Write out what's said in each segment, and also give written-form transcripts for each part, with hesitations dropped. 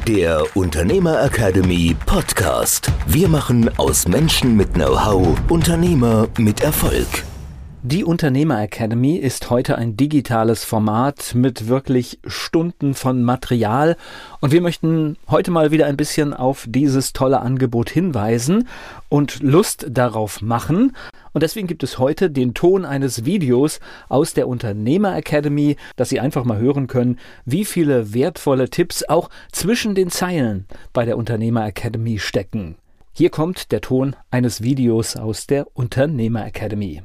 Der Unternehmer Academy Podcast. Wir machen aus Menschen mit Know-how Unternehmer mit Erfolg. Die Unternehmer Academy ist heute ein digitales Format mit wirklich Stunden von Material und wir möchten heute mal wieder ein bisschen auf dieses tolle Angebot hinweisen und Lust darauf machen. Und deswegen gibt es heute den Ton eines Videos aus der Unternehmer Academy, dass Sie einfach mal hören können, wie viele wertvolle Tipps auch zwischen den Zeilen bei der Unternehmer Academy stecken. Hier kommt der Ton eines Videos aus der Unternehmer Academy.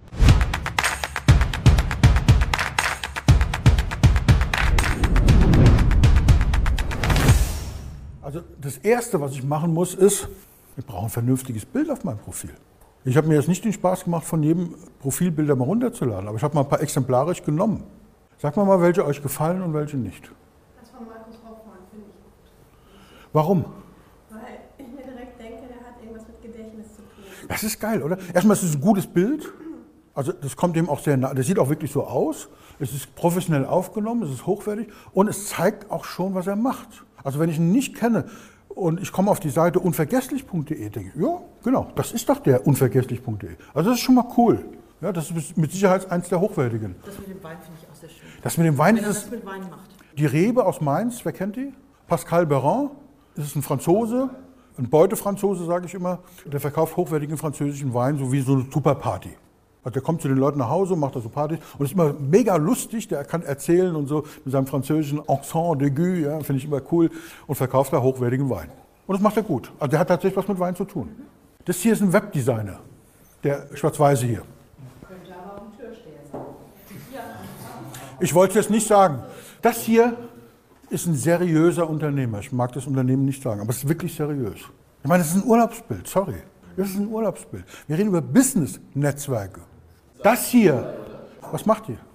Also das Erste, was ich machen muss, ist, ich brauche ein vernünftiges Bild auf meinem Profil. Ich habe mir jetzt nicht den Spaß gemacht, von jedem Profilbilder mal runterzuladen, aber ich habe mal ein paar exemplarisch genommen. Sagt mal, welche euch gefallen und welche nicht. Das von Markus Hoffmann finde ich gut. Warum? Weil ich mir direkt denke, der hat irgendwas mit Gedächtnis zu tun. Das ist geil, oder? Erstmal ist es ein gutes Bild. Also das kommt dem auch sehr nah. Das sieht auch wirklich so aus. Es ist professionell aufgenommen, es ist hochwertig und es zeigt auch schon, was er macht. Also wenn ich ihn nicht kenne und ich komme auf die Seite unvergesslich.de, denke ich, ja, genau, das ist doch der unvergesslich.de. Also das ist schon mal cool. Ja, das ist mit Sicherheit eins der hochwertigen. Das mit dem Wein finde ich auch sehr schön. Das mit dem Wein Wenn er ist das mit Wein macht. die Rebe aus Mainz, wer kennt die? Pascal Berrand, das ist ein Franzose, ein Beutefranzose, sage ich immer. Der verkauft hochwertigen französischen Wein, so wie so eine Tupperparty. Also der kommt zu den Leuten nach Hause, macht da so Partys und ist immer mega lustig, der kann erzählen und so mit seinem französischen Accent d'aigu, ja, finde ich immer cool und verkauft da hochwertigen Wein. Und das macht er gut. Also der hat tatsächlich was mit Wein zu tun. Das hier ist ein Webdesigner, der Schwarz-Weiße hier. Könnte aber auch ein Türsteher sein. Ich wollte es jetzt nicht sagen. Das hier ist ein seriöser Unternehmer. Ich mag das Unternehmen nicht sagen, aber es ist wirklich seriös. Ich meine, das ist ein Urlaubsbild, sorry. Das ist ein Urlaubsbild. Wir reden über Business-Netzwerke. Das hier, was macht ihr?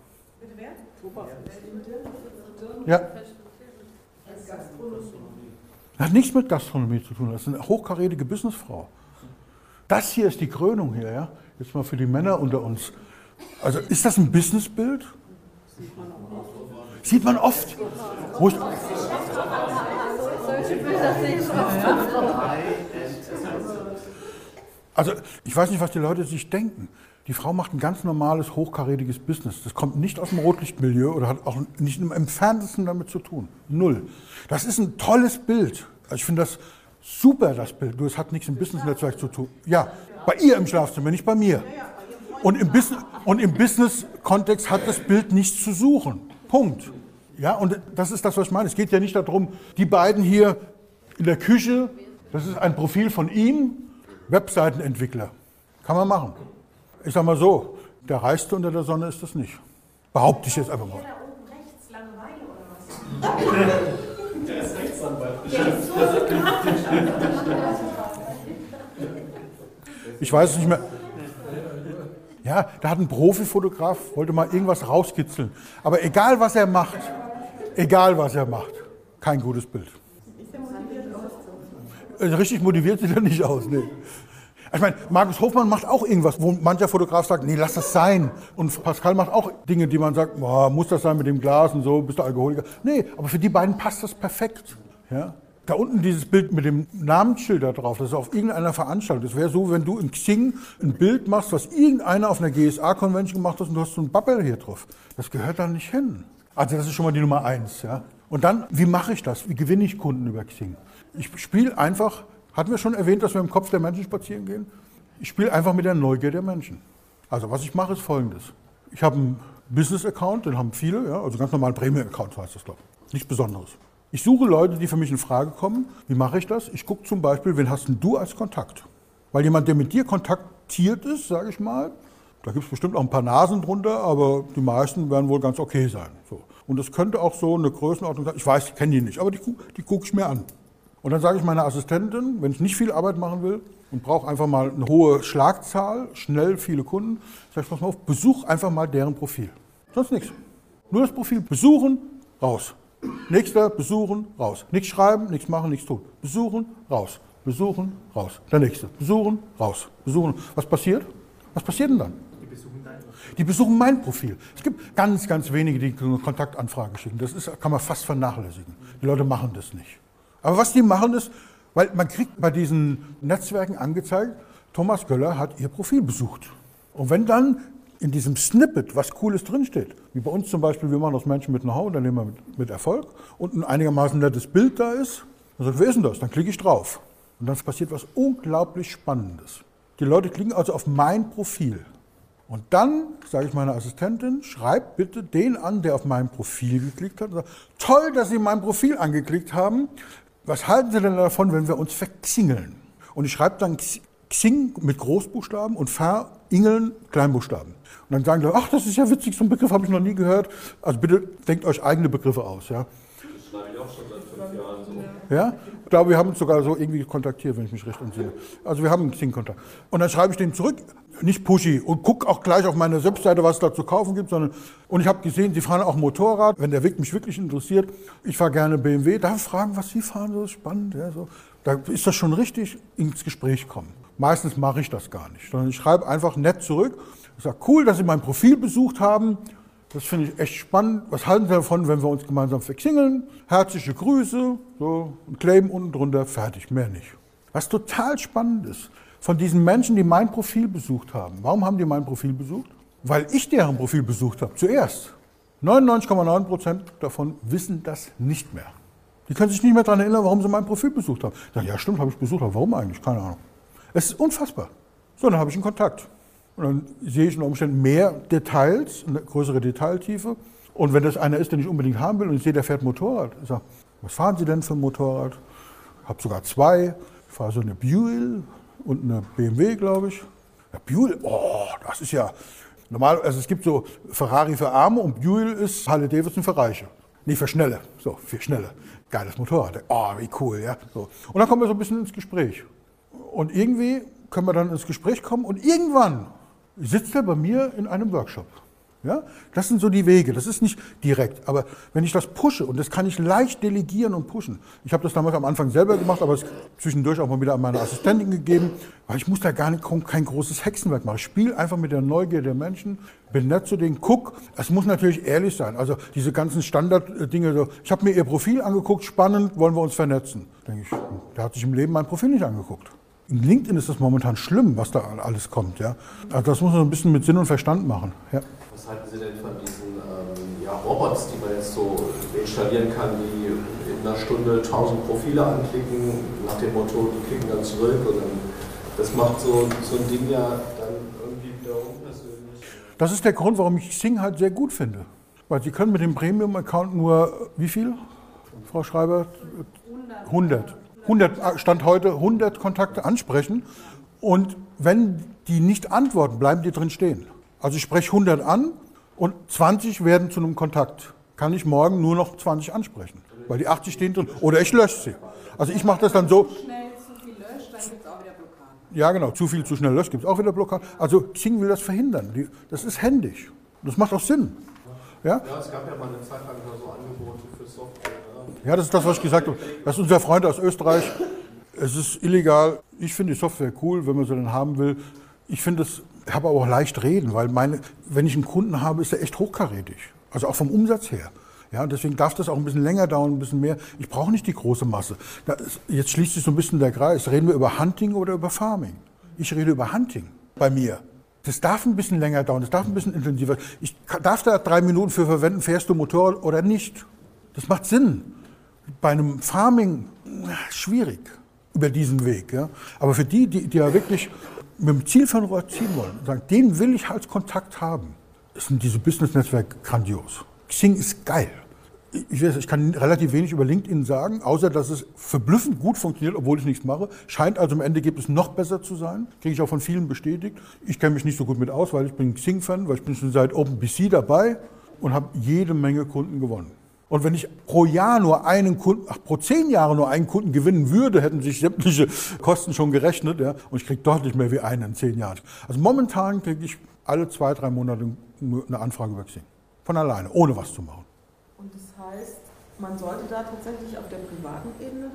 Ja. Hat nichts mit Gastronomie zu tun. Das ist eine hochkarätige Businessfrau. Das hier ist die Krönung hier, ja. Jetzt mal für die Männer unter uns. Also ist das ein Businessbild? Sieht man oft. Wo ich, Solche Bilder sehe ich oft. Also ich weiß nicht, was die Leute sich denken. Die Frau macht ein ganz normales, hochkarätiges Business. Das kommt nicht aus dem Rotlichtmilieu oder hat auch nicht im Entferntesten damit zu tun. Null. Das ist ein tolles Bild. Also ich finde das super, das Bild. Nur es hat nichts im Business-Netzwerk zu tun. Ja, bei ihr im Schlafzimmer, nicht bei mir. Und im Business-Kontext hat das Bild nichts zu suchen. Punkt. Ja, und das ist das, was ich meine. Es geht ja nicht darum, die beiden hier in der Küche, das ist ein Profil von ihm, Webseitenentwickler. Kann man machen. Ich sag mal so, der Reichste unter der Sonne ist das nicht. Behaupte ich jetzt einfach mal. Da oben rechts Langeweile oder was? Der ist Rechtsanwalt. Ich weiß es nicht mehr. Ja, da hat ein Profifotograf, wollte mal irgendwas rauskitzeln. Aber egal was er macht, kein gutes Bild. Richtig motiviert sieht er nicht aus. Nee. Ich meine, Markus Hofmann macht auch irgendwas, wo mancher Fotograf sagt, nee, lass das sein. Und Pascal macht auch Dinge, die man sagt, boah, muss das sein mit dem Glas und so, bist du Alkoholiker. Nee, aber für die beiden passt das perfekt. Ja? Da unten dieses Bild mit dem Namensschild da drauf, das ist auf irgendeiner Veranstaltung. Das wäre so, wenn du in Xing ein Bild machst, was irgendeiner auf einer GSA-Convention gemacht hat und du hast so ein Babbel hier drauf. Das gehört da nicht hin. Also das ist schon mal die Nummer 1. Ja? Und dann, wie mache ich das? Wie gewinne ich Kunden über Xing? Ich spiele einfach, hatten wir schon erwähnt, dass wir im Kopf der Menschen spazieren gehen? Ich spiele einfach mit der Neugier der Menschen. Also was ich mache, ist Folgendes. Ich habe einen Business-Account, den haben viele, ja, also ganz normal Premium-Account heißt das, glaube ich. Nichts Besonderes. Ich suche Leute, die für mich in Frage kommen. Wie mache ich das? Ich gucke zum Beispiel, wen hast denn du als Kontakt? Weil jemand, der mit dir kontaktiert ist, sage ich mal, da gibt es bestimmt auch ein paar Nasen drunter, aber die meisten werden wohl ganz okay sein. So. Und das könnte auch so eine Größenordnung sein. Ich weiß, ich kenne die nicht, aber die gucke ich mir an. Und dann sage ich meiner Assistentin, wenn ich nicht viel Arbeit machen will und brauche einfach mal eine hohe Schlagzahl, schnell viele Kunden, sage ich, pass mal auf, besuch einfach mal deren Profil. Sonst nichts. Nur das Profil besuchen, raus. Nächster, besuchen, raus. Nichts schreiben, nichts machen, nichts tun. Besuchen, raus. Besuchen, raus. Der nächste. Besuchen, raus. Besuchen. Was passiert? Was passiert denn dann? Die besuchen mein Profil. Es gibt ganz, ganz wenige, die eine Kontaktanfrage schicken. Das kann man fast vernachlässigen. Die Leute machen das nicht. Aber was die machen ist, weil man kriegt bei diesen Netzwerken angezeigt, Thomas Göller hat ihr Profil besucht. Und wenn dann in diesem Snippet was Cooles drinsteht, wie bei uns zum Beispiel, wir machen aus Menschen mit Know-how, Unternehmer mit Erfolg, und ein einigermaßen nettes Bild da ist, dann sagt, wer ist denn das? Dann klicke ich drauf. Und dann passiert was unglaublich Spannendes. Die Leute klicken also auf mein Profil. Und dann sage ich meiner Assistentin, schreib bitte den an, der auf mein Profil geklickt hat. Und sagt, toll, dass Sie mein Profil angeklickt haben. Was halten Sie denn davon, wenn wir uns verxingeln? Und ich schreibe dann Xing mit Großbuchstaben und Veringeln Kleinbuchstaben. Und dann sagen die, ach, das ist ja witzig, so einen Begriff habe ich noch nie gehört. Also bitte denkt euch eigene Begriffe aus. Ja? Das schreibe ich auch schon seit 5 Jahren so. Ja? Ich glaube, wir haben uns sogar so irgendwie kontaktiert, wenn ich mich recht entsinne. Also wir haben einen Xing-Kontakt. Und dann schreibe ich dem zurück, nicht pushy, und gucke auch gleich auf meine Webseite, was es da zu kaufen gibt, sondern, und ich habe gesehen, Sie fahren auch Motorrad, wenn der Weg mich wirklich interessiert. Ich fahre gerne BMW, darf ich fragen, was Sie fahren, so ist spannend. Ja, so. Da ist das schon richtig, ins Gespräch kommen. Meistens mache ich das gar nicht, sondern ich schreibe einfach nett zurück. Ich sage, cool, dass Sie mein Profil besucht haben. Das finde ich echt spannend. Was halten Sie davon, wenn wir uns gemeinsam verxingeln? Herzliche Grüße, so, ein Claim unten drunter, fertig, mehr nicht. Was total spannend ist, von diesen Menschen, die mein Profil besucht haben. Warum haben die mein Profil besucht? Weil ich deren Profil besucht habe, zuerst. 99,9% davon wissen das nicht mehr. Die können sich nicht mehr daran erinnern, warum sie mein Profil besucht haben. Ich sage, ja stimmt, habe ich besucht, aber warum eigentlich? Keine Ahnung. Es ist unfassbar. So, dann habe ich einen Kontakt. Und dann sehe ich unter Umständen mehr Details, eine größere Detailtiefe. Und wenn das einer ist, den ich unbedingt haben will und ich sehe, der fährt Motorrad, ich sage, was fahren Sie denn für ein Motorrad? Ich habe sogar 2. Ich fahre so eine Buell und eine BMW, glaube ich. Ja, Buell, oh, das ist ja normal. Also es gibt so Ferrari für Arme und Buell ist Harley Davidson für Reiche. Nee, für Schnelle. So, für Schnelle. Geiles Motorrad. Oh, wie cool, ja. So. Und dann kommen wir so ein bisschen ins Gespräch. Und irgendwie können wir dann ins Gespräch kommen und irgendwann sitzt er bei mir in einem Workshop. Ja? Das sind so die Wege, das ist nicht direkt, aber wenn ich das pushe, und das kann ich leicht delegieren und pushen. Ich habe das damals am Anfang selber gemacht, aber es zwischendurch auch mal wieder an meine Assistentin gegeben, weil ich muss da gar nicht, kein großes Hexenwerk machen. Ich spiele einfach mit der Neugier der Menschen, bin nett zu denen, guck. Es muss natürlich ehrlich sein, also diese ganzen Standarddinge, so, ich habe mir ihr Profil angeguckt, spannend, wollen wir uns vernetzen. Denke ich, der hat sich im Leben mein Profil nicht angeguckt. In LinkedIn ist das momentan schlimm, was da alles kommt. Ja? Also das muss man ein bisschen mit Sinn und Verstand machen. Ja. Was halten Sie denn von diesen Robots, die man jetzt so installieren kann, die in einer Stunde 1000 Profile anklicken, nach dem Motto, die klicken dann zurück und dann, das macht so ein Ding ja dann irgendwie wieder unpersönlich. Das ist der Grund, warum ich Xing halt sehr gut finde. Weil Sie können mit dem Premium-Account nur, wie viel, Frau Schreiber? 100. Stand heute 100 Kontakte ansprechen und wenn die nicht antworten, bleiben die drin stehen. Also ich spreche 100 an und 20 werden zu einem Kontakt. Kann ich morgen nur noch 20 ansprechen, weil die 80 stehen drin. Oder ich lösche sie. Also ich mache das dann so. Schnell zu viel löscht, dann gibt es auch wieder Blockaden. Ja genau, zu viel zu schnell löscht, gibt es auch wieder Blockaden. Also Xing will das verhindern. Das ist händisch. Das macht auch Sinn. Ja? Ja, es gab ja mal eine Zeit lang so Angebote für Software. Ja, das ist das, was ich gesagt habe. Das ist unser Freund aus Österreich. Es ist illegal. Ich finde die Software cool, wenn man sie dann haben will. Ich finde es, ich habe aber auch leicht reden, weil wenn ich einen Kunden habe, ist er echt hochkarätig. Also auch vom Umsatz her. Ja, deswegen darf das auch ein bisschen länger dauern, ein bisschen mehr. Ich brauche nicht die große Masse. Jetzt schließt sich so ein bisschen der Kreis. Reden wir über Hunting oder über Farming? Ich rede über Hunting bei mir. Das darf ein bisschen länger dauern, das darf ein bisschen intensiver. Ich darf da 3 Minuten für verwenden, fährst du Motorrad oder nicht? Das macht Sinn. Bei einem Farming schwierig über diesen Weg. Ja? Aber für die ja wirklich mit dem Zielfernrohr ziehen wollen, sagen, den will ich als Kontakt haben, sind diese Business-Netzwerke grandios. Xing ist geil. Ich kann relativ wenig über LinkedIn sagen, außer dass es verblüffend gut funktioniert, obwohl ich nichts mache. Scheint also im Endergebnis noch besser zu sein. Kriege ich auch von vielen bestätigt. Ich kenne mich nicht so gut mit aus, weil ich bin Xing-Fan, weil ich bin schon seit OpenBC dabei und habe jede Menge Kunden gewonnen. Und wenn ich pro Jahr nur einen Kunden, pro 10 Jahre nur einen Kunden gewinnen würde, hätten sich sämtliche Kosten schon gerechnet. Ja? Und ich kriege deutlich mehr wie einen in 10 Jahren. Also momentan kriege ich alle 2-3 Monate eine Anfrage über Xing. Von alleine, ohne was zu machen. Und das heißt, man sollte da tatsächlich auf der privaten Ebene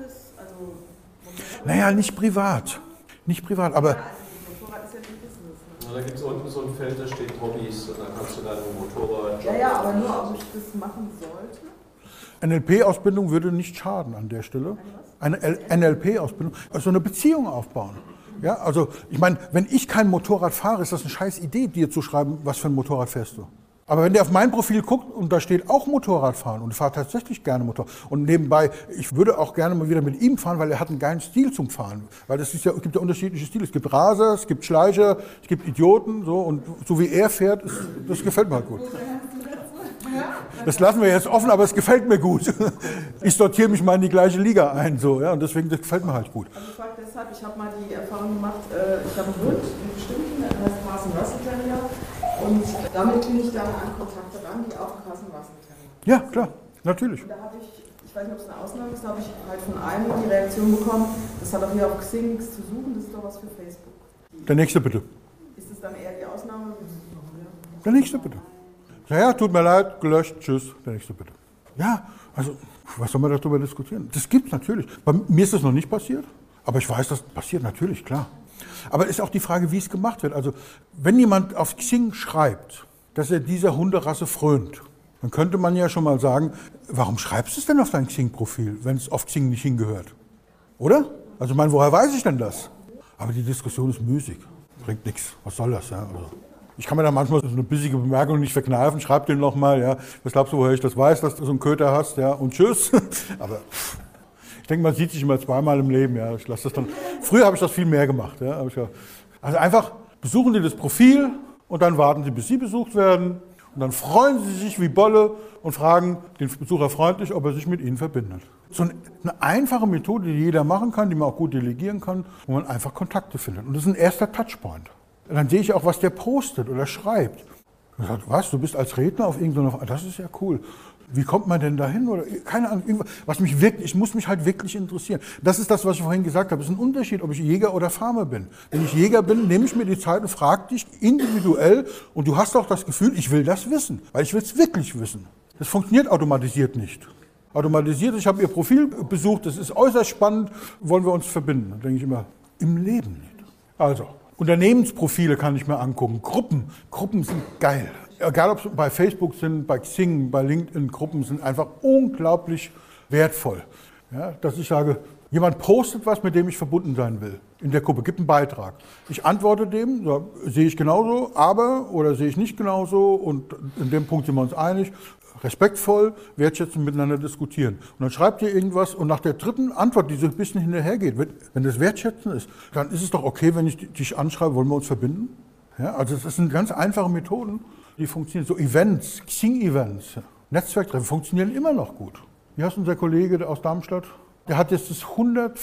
Naja, nicht privat. Nicht privat, aber... Ja, also Motorrad ist ja nicht Business. Ne? Da gibt es unten so ein Feld, da steht Hobbys und dann kannst du dein Motorrad... Ja, aber nur, ob ich das machen sollte. NLP-Ausbildung würde nicht schaden an der Stelle. Eine NLP-Ausbildung, also eine Beziehung aufbauen. Ja, also ich meine, wenn ich kein Motorrad fahre, ist das eine scheiß Idee, dir zu schreiben, was für ein Motorrad fährst du. Aber wenn der auf mein Profil guckt und da steht auch Motorradfahren und ich fahre tatsächlich gerne Motorrad und nebenbei, ich würde auch gerne mal wieder mit ihm fahren, weil er hat einen geilen Stil zum Fahren. Weil es gibt ja unterschiedliche Stile. Es gibt Raser, es gibt Schleicher, es gibt Idioten so und so wie er fährt, das gefällt mir halt gut. Das lassen wir jetzt offen, aber es gefällt mir gut. Ich sortiere mich mal in die gleiche Liga ein so, ja, und deswegen das gefällt mir halt gut. Also ich frage deshalb, ich habe mal die Erfahrung gemacht, ich habe einen Hund, einen bestimmten, der heißt Carson Russell Terrier. Und damit bin ich dann an Kontakte ran, die auch Carson Russell Terrier. Ja, klar, natürlich. Und da habe ich weiß nicht, ob es eine Ausnahme ist, da habe ich halt von einem die Reaktion bekommen, das hat auch hier auf Xing nichts zu suchen, das ist doch was für Facebook. Der nächste bitte. Ist das dann eher die Ausnahme? Der nächste bitte. Ja, tut mir leid, gelöscht, tschüss, der nächste bitte. Ja, also, was soll man darüber diskutieren? Das gibt's natürlich. Bei mir ist das noch nicht passiert, aber ich weiß, das passiert natürlich, klar. Aber es ist auch die Frage, wie es gemacht wird. Also, wenn jemand auf Xing schreibt, dass er dieser Hunderasse frönt, dann könnte man ja schon mal sagen, warum schreibst du es denn auf dein Xing-Profil, wenn es auf Xing nicht hingehört? Oder? Also, ich meine, woher weiß ich denn das? Aber die Diskussion ist müßig, bringt nichts. Was soll das? Ja? Also, ich kann mir da manchmal so eine bissige Bemerkung nicht verkneifen, schreib dir nochmal, ja, was glaubst du, woher ich das weiß, dass du so einen Köter hast, ja, und tschüss. Aber ich denke, man sieht sich immer zweimal im Leben, ja. Ich lasse das dann. Früher habe ich das viel mehr gemacht, ja. Also einfach besuchen Sie das Profil und dann warten Sie, bis Sie besucht werden. Und dann freuen Sie sich wie Bolle und fragen den Besucher freundlich, ob er sich mit Ihnen verbindet. So eine einfache Methode, die jeder machen kann, die man auch gut delegieren kann, wo man einfach Kontakte findet. Und das ist ein erster Touchpoint. Und dann sehe ich auch, was der postet oder schreibt. Und sagt, was, du bist als Redner auf irgendeiner, das ist ja cool. Wie kommt man denn dahin? Oder keine Ahnung, was mich wirklich, ich muss mich halt wirklich interessieren. Das ist das, was ich vorhin gesagt habe. Es ist ein Unterschied, ob ich Jäger oder Farmer bin. Wenn ich Jäger bin, nehme ich mir die Zeit und frage dich individuell und du hast auch das Gefühl, ich will das wissen, weil ich will es wirklich wissen. Das funktioniert automatisiert nicht. Automatisiert, ich habe ihr Profil besucht, das ist äußerst spannend, wollen wir uns verbinden? Dann denke ich immer, im Leben nicht. Also, Unternehmensprofile kann ich mir angucken, Gruppen sind geil. Egal ob es bei Facebook sind, bei Xing, bei LinkedIn, Gruppen sind einfach unglaublich wertvoll. Ja, dass ich sage, jemand postet was, mit dem ich verbunden sein will in der Gruppe, gibt einen Beitrag. Ich antworte dem, so, sehe ich genauso, aber oder sehe ich nicht genauso und in dem Punkt sind wir uns einig. Respektvoll, wertschätzend miteinander diskutieren. Und dann schreibt ihr irgendwas und nach der dritten Antwort, die so ein bisschen hinterhergeht, wenn das wertschätzend ist, dann ist es doch okay, wenn ich dich anschreibe, wollen wir uns verbinden? Ja, also das sind ganz einfache Methoden, die funktionieren. So Events, Xing-Events, Netzwerktreffen funktionieren immer noch gut. Hier hast unser Kollege aus Darmstadt, der hat jetzt das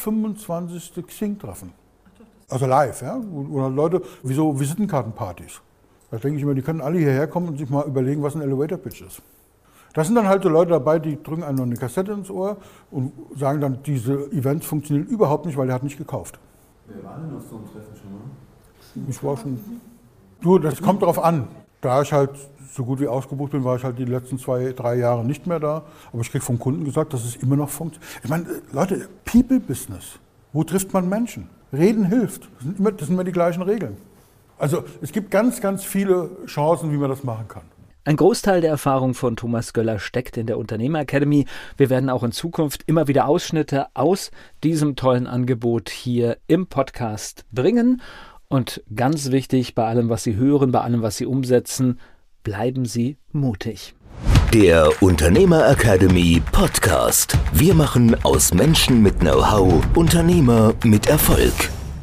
125. Xing-Treffen. Also live, ja, oder Leute, wie so Visitenkartenpartys. Da denke ich immer, die können alle hierher kommen und sich mal überlegen, was ein Elevator-Pitch ist. Da sind dann halt so Leute dabei, die drücken einem noch eine Kassette ins Ohr und sagen dann, diese Events funktionieren überhaupt nicht, weil er hat nicht gekauft. Wer war denn auf so einem Treffen schon mal? Ich war schon. Du, das kommt darauf an. Da ich halt so gut wie ausgebucht bin, war ich halt die letzten 2-3 Jahre nicht mehr da. Aber ich kriege vom Kunden gesagt, dass es immer noch funktioniert. Ich meine, Leute, People-Business. Wo trifft man Menschen? Reden hilft. Das sind immer die gleichen Regeln. Also es gibt ganz, ganz viele Chancen, wie man das machen kann. Ein Großteil der Erfahrung von Thomas Göller steckt in der Unternehmer Academy. Wir werden auch in Zukunft immer wieder Ausschnitte aus diesem tollen Angebot hier im Podcast bringen. Und ganz wichtig, bei allem, was Sie hören, bei allem, was Sie umsetzen, bleiben Sie mutig. Der Unternehmer Academy Podcast. Wir machen aus Menschen mit Know-how Unternehmer mit Erfolg.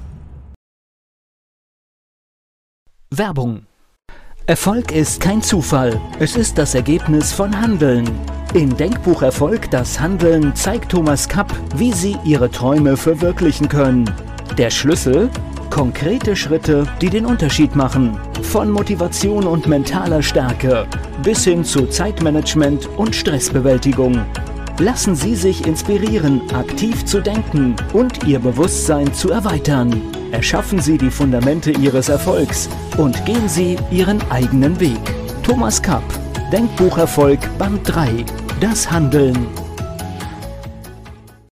Werbung. Erfolg ist kein Zufall, es ist das Ergebnis von Handeln. In Denkbuch Erfolg, das Handeln, zeigt Thomas Kapp, wie Sie Ihre Träume verwirklichen können. Der Schlüssel? Konkrete Schritte, die den Unterschied machen. Von Motivation und mentaler Stärke bis hin zu Zeitmanagement und Stressbewältigung. Lassen Sie sich inspirieren, aktiv zu denken und Ihr Bewusstsein zu erweitern. Erschaffen Sie die Fundamente Ihres Erfolgs und gehen Sie Ihren eigenen Weg. Thomas Kapp, Denkbuch Erfolg Band 3. Das Handeln.